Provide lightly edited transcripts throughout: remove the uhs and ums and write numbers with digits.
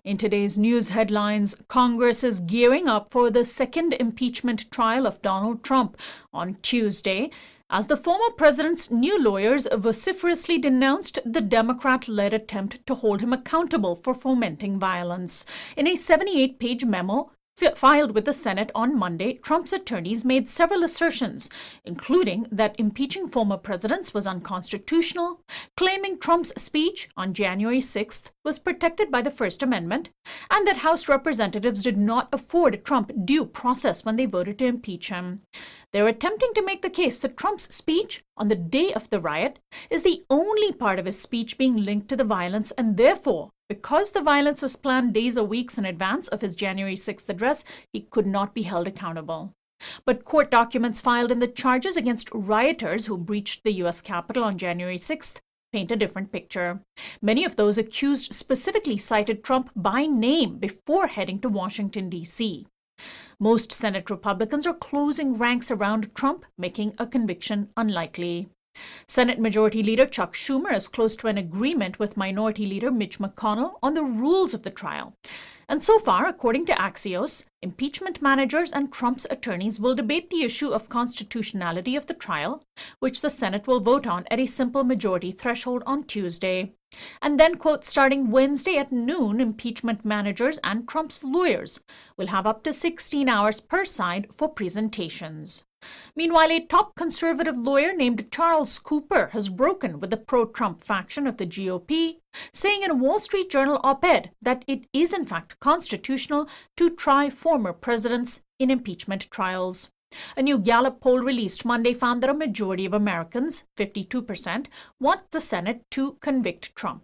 In today's news headlines, Congress is gearing up for the second impeachment trial of Donald Trump on Tuesday, as the former president's new lawyers vociferously denounced the Democrat-led attempt to hold him accountable for fomenting violence. In a 78-page memo filed with the Senate on Monday, Trump's attorneys made several assertions, including that impeaching former presidents was unconstitutional, claiming Trump's speech on January 6th was protected by the First Amendment, and that House representatives did not afford Trump due process when they voted to impeach him. They're attempting to make the case that Trump's speech on the day of the riot is the only part of his speech being linked to the violence, and therefore, because the violence was planned days or weeks in advance of his January 6th address, he could not be held accountable. But court documents filed in the charges against rioters who breached the U.S. Capitol on January 6th paint a different picture. Many of those accused specifically cited Trump by name before heading to Washington, D.C. Most Senate Republicans are closing ranks around Trump, making a conviction unlikely. Senate Majority Leader Chuck Schumer is close to an agreement with Minority Leader Mitch McConnell on the rules of the trial. And so far, according to Axios, impeachment managers and Trump's attorneys will debate the issue of constitutionality of the trial, which the Senate will vote on at a simple majority threshold on Tuesday. And then, quote, starting Wednesday at noon, impeachment managers and Trump's lawyers will have up to 16 hours per side for presentations. Meanwhile, a top conservative lawyer named Charles Cooper has broken with the pro-Trump faction of the GOP, saying in a Wall Street Journal op-ed that it is in fact constitutional to try former presidents in impeachment trials. A new Gallup poll released Monday found that a majority of Americans, 52%, want the Senate to convict Trump.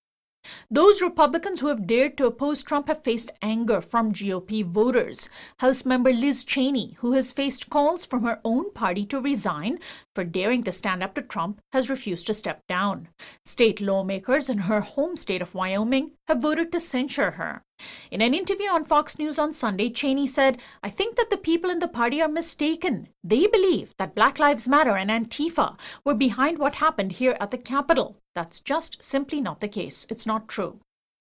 Those Republicans who have dared to oppose Trump have faced anger from GOP voters. House member Liz Cheney, who has faced calls from her own party to resign for daring to stand up to Trump, has refused to step down. State lawmakers in her home state of Wyoming have voted to censure her. In an interview on Fox News on Sunday, Cheney said, "I think that the people in the party are mistaken. They believe that Black Lives Matter and Antifa were behind what happened here at the Capitol. That's just simply not the case. It's not true."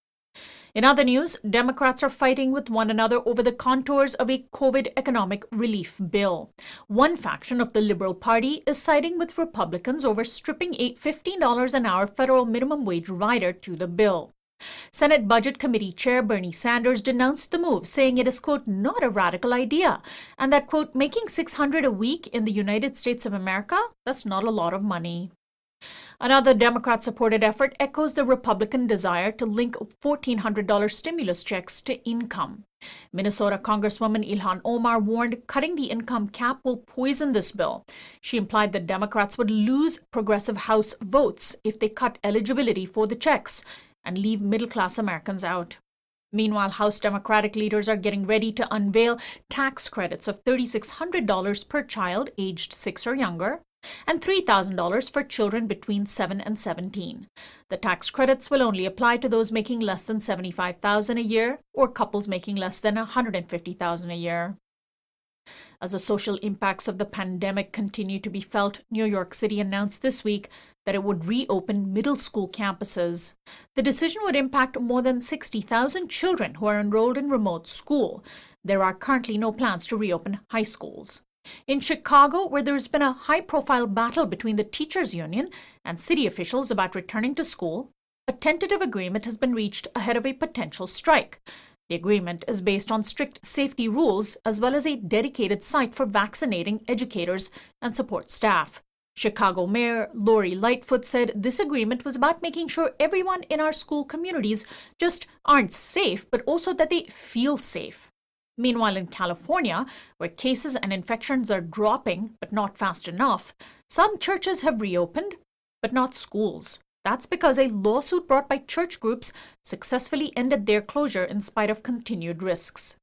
In other news, Democrats are fighting with one another over the contours of a COVID economic relief bill. One faction of the Liberal Party is siding with Republicans over stripping a $15 an hour federal minimum wage rider to the bill. Senate Budget Committee Chair Bernie Sanders denounced the move, saying it is, quote, not a radical idea, and that, quote, making $600 a week in the United States of America, that's not a lot of money. Another Democrat-supported effort echoes the Republican desire to link $1,400 stimulus checks to income. Minnesota Congresswoman Ilhan Omar warned cutting the income cap will poison this bill. She implied that Democrats would lose progressive House votes if they cut eligibility for the checks and leave middle-class Americans out. Meanwhile, House Democratic leaders are getting ready to unveil tax credits of $3,600 per child aged 6 or younger, and $3,000 for children between 7 and 17. The tax credits will only apply to those making less than $75,000 a year or couples making less than $150,000 a year. As the social impacts of the pandemic continue to be felt, New York City announced this week that it would reopen middle school campuses. The decision would impact more than 60,000 children who are enrolled in remote school. There are currently no plans to reopen high schools. In Chicago, where there's been a high-profile battle between the teachers' union and city officials about returning to school, a tentative agreement has been reached ahead of a potential strike. The agreement is based on strict safety rules as well as a dedicated site for vaccinating educators and support staff. Chicago Mayor Lori Lightfoot said this agreement was about making sure everyone in our school communities just aren't safe, but also that they feel safe. Meanwhile, in California, where cases and infections are dropping, but not fast enough, some churches have reopened, but not schools. That's because a lawsuit brought by church groups successfully ended their closure in spite of continued risks.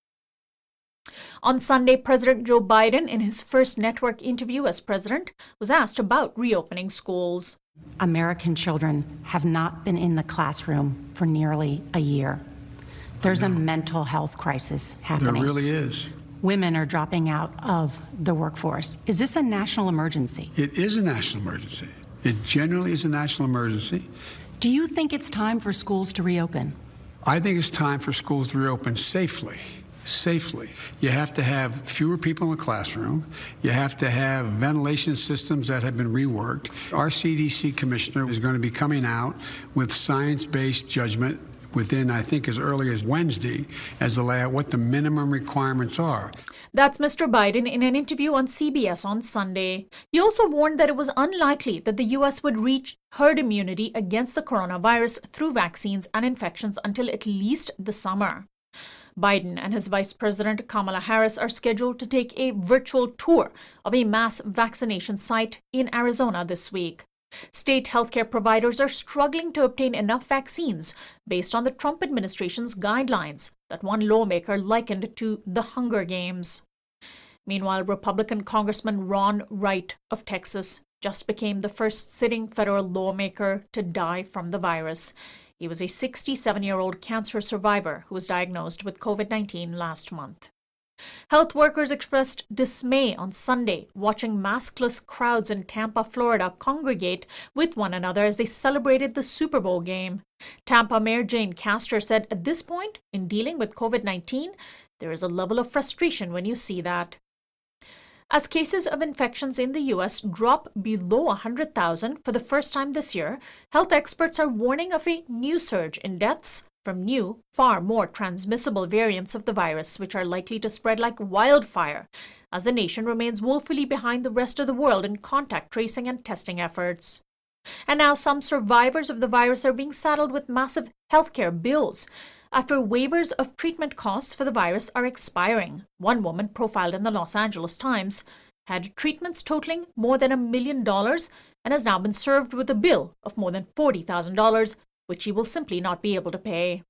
On Sunday, President Joe Biden, in his first network interview as president, was asked about reopening schools. American children have not been in the classroom for nearly a year. There's a mental health crisis happening. There really is. Women are dropping out of the workforce. Is this a national emergency? It is a national emergency. It generally is a national emergency. Do you think it's time for schools to reopen? I think it's time for schools to reopen safely. You have to have fewer people in the classroom. You have to have ventilation systems that have been reworked. Our CDC commissioner is going to be coming out with science-based judgment within, I think, as early as Wednesday as to lay out what the minimum requirements are. That's Mr. Biden in an interview on CBS on Sunday. He also warned that it was unlikely that the U.S. would reach herd immunity against the coronavirus through vaccines and infections until at least the summer. Biden and his Vice President Kamala Harris are scheduled to take a virtual tour of a mass vaccination site in Arizona this week. State healthcare providers are struggling to obtain enough vaccines based on the Trump administration's guidelines that one lawmaker likened to the Hunger Games. Meanwhile, Republican Congressman Ron Wright of Texas just became the first sitting federal lawmaker to die from the virus. He was a 67-year-old cancer survivor who was diagnosed with COVID-19 last month. Health workers expressed dismay on Sunday watching maskless crowds in Tampa, Florida congregate with one another as they celebrated the Super Bowl game. Tampa Mayor Jane Castor said at this point in dealing with COVID-19, there is a level of frustration when you see that. As cases of infections in the U.S. drop below 100,000 for the first time this year, health experts are warning of a new surge in deaths from new, far more transmissible variants of the virus, which are likely to spread like wildfire as the nation remains woefully behind the rest of the world in contact tracing and testing efforts. And now some survivors of the virus are being saddled with massive healthcare bills after waivers of treatment costs for the virus are expiring. One woman profiled in the Los Angeles Times had treatments totaling more than $1 million and has now been served with a bill of more than $40,000, which she will simply not be able to pay.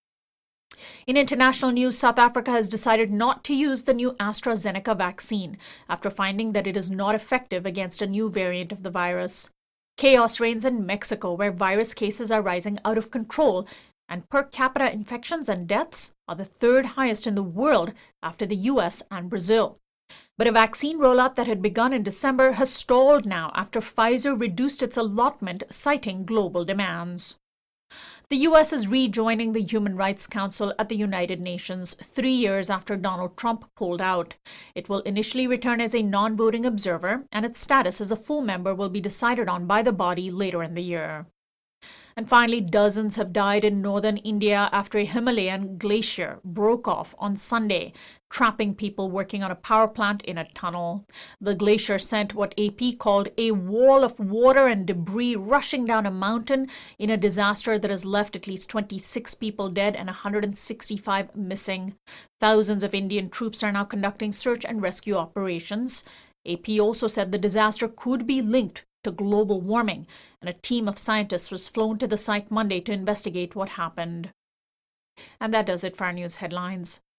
In international news, South Africa has decided not to use the new AstraZeneca vaccine after finding that it is not effective against a new variant of the virus. Chaos reigns in Mexico, where virus cases are rising out of control, and per capita infections and deaths are the third highest in the world after the US and Brazil. But a vaccine rollout that had begun in December has stalled now after Pfizer reduced its allotment, citing global demands. The U.S. is rejoining the Human Rights Council at the United Nations 3 years after Donald Trump pulled out. It will initially return as a non-voting observer, and its status as a full member will be decided on by the body later in the year. And finally, dozens have died in northern India after a Himalayan glacier broke off on Sunday, trapping people working on a power plant in a tunnel. The glacier sent what AP called a wall of water and debris rushing down a mountain in a disaster that has left at least 26 people dead and 165 missing. Thousands of Indian troops are now conducting search and rescue operations. AP also said the disaster could be linked to global warming, and a team of scientists was flown to the site Monday to investigate what happened. And that does it for our news headlines.